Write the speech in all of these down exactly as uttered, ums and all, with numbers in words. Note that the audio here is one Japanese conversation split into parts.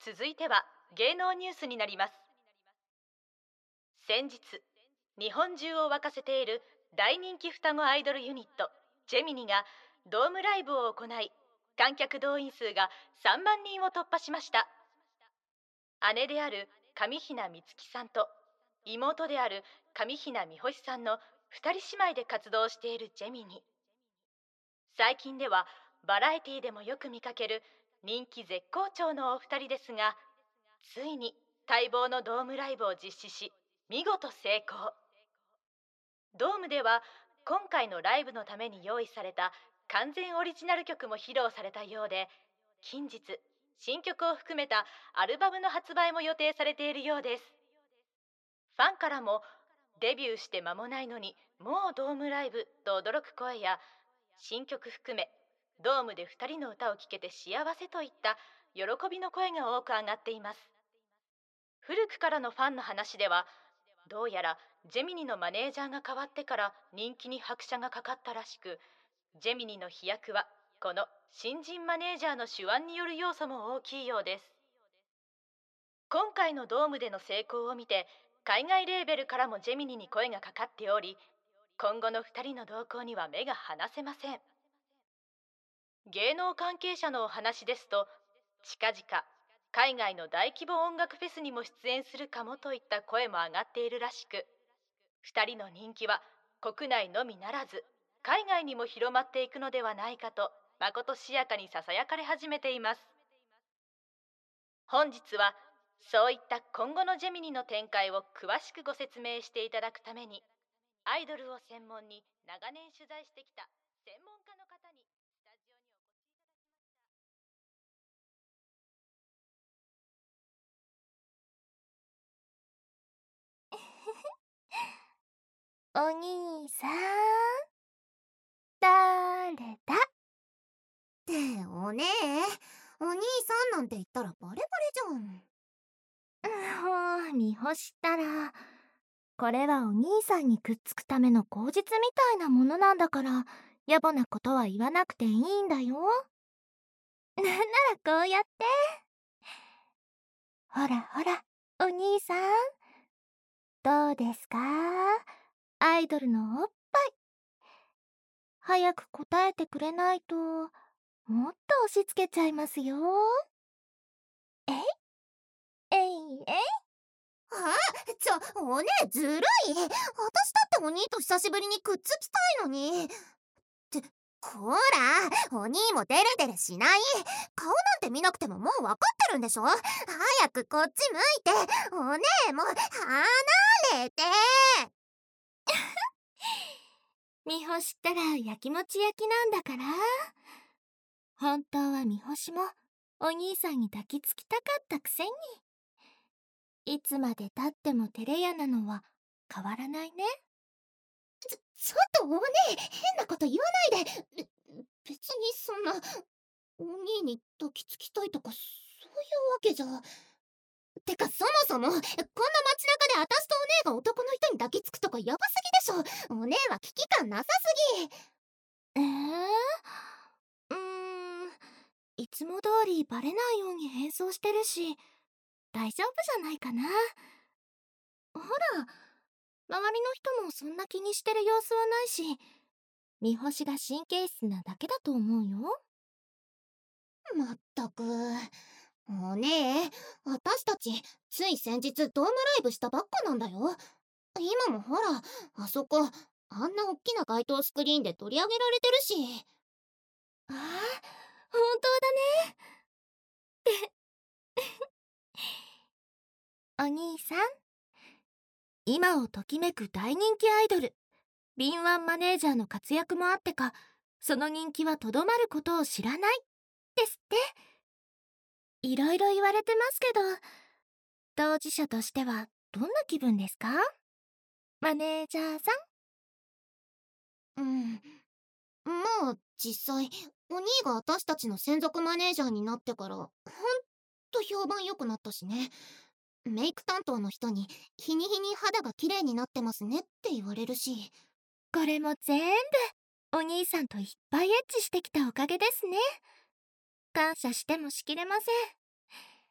続いては芸能ニュースになります。先日、日本中を沸かせている大人気双子アイドルユニットジェミニがドームライブを行い、観客動員数がさんまんにんを突破しました。姉である上雛美月さんと妹である上雛美星さんのふたり姉妹で活動しているジェミニ。最近ではバラエティでもよく見かける人気絶好調のお二人ですが、ついに待望のドームライブを実施し、見事成功。ドームでは今回のライブのために用意された完全オリジナル曲も披露されたようで、近日新曲を含めたアルバムの発売も予定されているようです。ファンからもデビューして間もないのにもうドームライブと驚く声や、新曲含めドームでふたりの歌を聴けて幸せといった喜びの声が多く上がっています。古くからのファンの話では、どうやらジェミニのマネージャーが変わってから人気に拍車がかかったらしく、ジェミニの飛躍はこの新人マネージャーの手腕による要素も大きいようです。今回のドームでの成功を見て、海外レーベルからもジェミニに声がかかっており、今後のふたりの動向には目が離せません。芸能関係者のお話ですと、近々海外の大規模音楽フェスにも出演するかもといった声も上がっているらしく、ふたりの人気は国内のみならず海外にも広まっていくのではないかと、まことしやかにささやかれ始めています。本日はそういった今後のジェミニの展開を詳しくご説明していただくために、アイドルを専門に長年取材してきた専門家の方にスタジオにお越しいただきました。 お兄さん、誰だ？ ってお姉、お兄さんなんて言ったらバレバレじゃん。 もう見干したら、これはお兄さんにくっつくための口実みたいなものなんだから、野暮なことは言わなくていいんだよ。なんならこうやって。ほらほら、お兄さん、どうですか？アイドルのおっぱい。早く答えてくれないと、もっと押し付けちゃいますよ。えいえいえい。 あ、ちょ、お姉ずるい。私だってお兄と久しぶりにくっつきたいのに。って、こら、お兄もデレデレしない。顔なんて見なくてももう分かってるんでしょ。早くこっち向いて、お姉も離れて。 見干したらやきもち焼きなんだから。本当は見干しもお兄さんに抱きつきたかったくせに。いつまでたっても照れ屋なのは変わらないね。 ちょ、ちょっとお姉、変なこと言わないで。べ、別にそんな、お兄に抱きつきたいとかそういうわけじゃ。てかそもそもこんな街中で私とお姉が男の人に抱きつくとかヤバすぎでしょ。お姉は危機感なさすぎ。 えー、うーんいつも通りバレないように変装してるし大丈夫じゃないかな。ほら、周りの人もそんな気にしてる様子はないし、見干しが神経質なだけだと思うよ。 まったく。お姉、私たちつい先日ドームライブしたばっかなんだよ。今もほら、あそこあんなおっきな街頭スクリーンで取り上げられてるし。 ああ、本当だね。お兄さん、今をときめく大人気アイドル敏腕マネージャーの活躍もあってか、その人気はとどまることを知らないですって。いろいろ言われてますけど、当事者としてはどんな気分ですか？マネージャーさうん。もう実際お兄が私たちの専属マネージャーになってからほんと評判良くなったしね。メイク担当の人に日に日に肌が綺麗になってますねって言われるし。 ん、これも全部お兄さんといっぱいエッチしてきたおかげですね。感謝してもしきれません。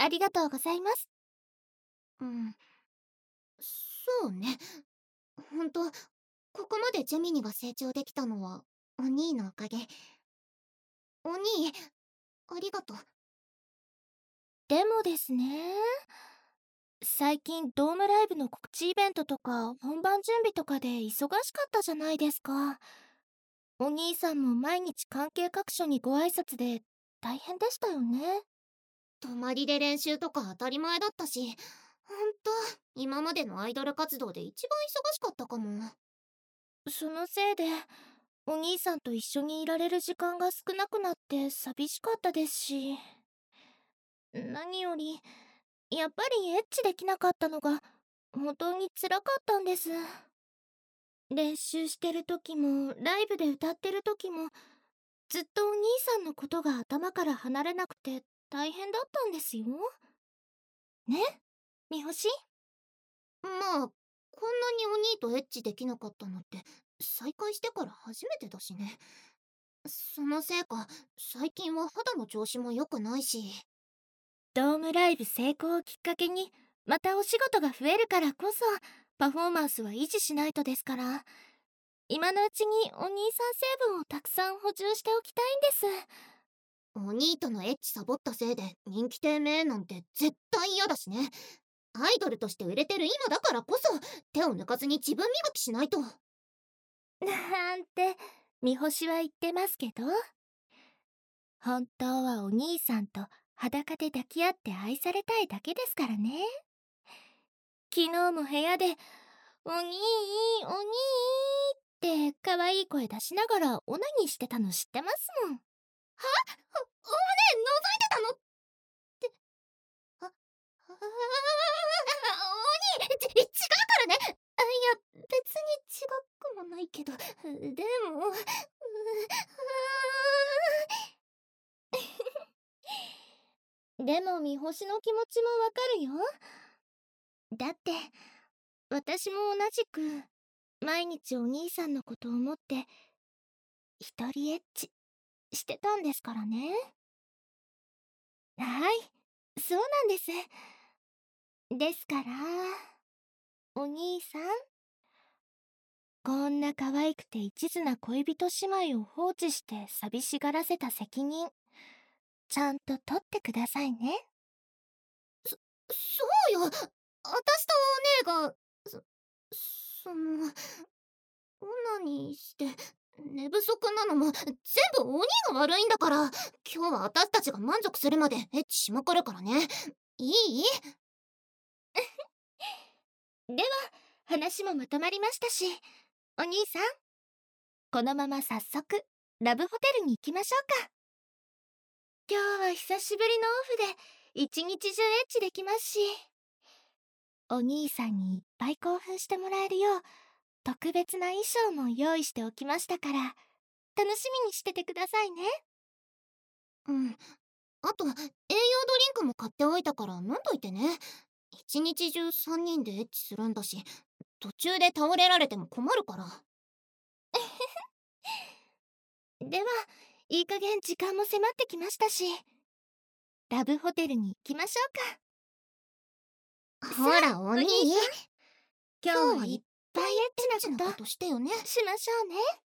ありがとうございます。 うん、そうね。ほんと、ここまでジェミニが成長できたのはお兄のおかげ。お兄、ありがとう。 でもですね、最近ドームライブの告知イベントとか本番準備とかで忙しかったじゃないですか。お兄さんも毎日関係各所にご挨拶で大変でしたよね。 泊まりで練習とか当たり前だったし、ほんと、今までのアイドル活動で一番忙しかったかも。 そのせいでお兄さんと一緒にいられる時間が少なくなって寂しかったですし、何よりやっぱりエッチできなかったのが本当に辛かったんです。練習してる時もライブで歌ってる時もずっとお兄さんのことが頭から離れなくて大変だったんですよ。ね、三星。 まあ、こんなにお兄とエッチできなかったのって再会してから初めてだしね。そのせいか、最近は肌の調子も良くないし。 ドームライブ成功をきっかけにまたお仕事が増えるからこそパフォーマンスは維持しないとですから、今のうちにお兄さん成分をたくさん補充しておきたいんです。 お兄とのエッチサボったせいで人気低迷なんて絶対嫌だしね。アイドルとして売れてる今だからこそ手を抜かずに自分磨きしないと。 なんて三星は言ってますけど、本当はお兄さんと裸で抱き合って愛されたいだけですからね。昨日も部屋で「お兄お兄」って可愛い声出しながらオナニーしてたの知ってますもん。 はお、おねえ、覗いてたのって。あ、あー、お兄、ち、違うからね。あ、いや、別に違くもないけど、でも、う、あでも三星の気持ちもわかるよ。だって私も同じく毎日お兄さんのことを思って一人エッチしてたんですからね。はい、そうなんです。ですからお兄さん、こんな可愛くて一途な恋人姉妹を放置して寂しがらせた責任ちゃんと取ってくださいね。 そうよ。私とお姉が、そ、その、オナニーして寝不足なのも全部お兄が悪いんだから。今日は私たちが満足するまでエッチしまくるからね。いい？ では話もまとまりましたし、お兄さん、このまま早速ラブホテルに行きましょうか。今日は久しぶりのオフで一日中エッチできますし、お兄さんにいっぱい興奮してもらえるよう特別な衣装も用意しておきましたから、楽しみにしててくださいね。 うん。あと、栄養ドリンクも買っておいたから飲んどいてね。一日中さんにんでエッチするんだし、途中で倒れられても困るから。 では、いい加減時間も迫ってきましたし、ラブホテルに行きましょうか。 ほら、お兄。 今日はいっぱいエッチなことしてよね。 しましょうね。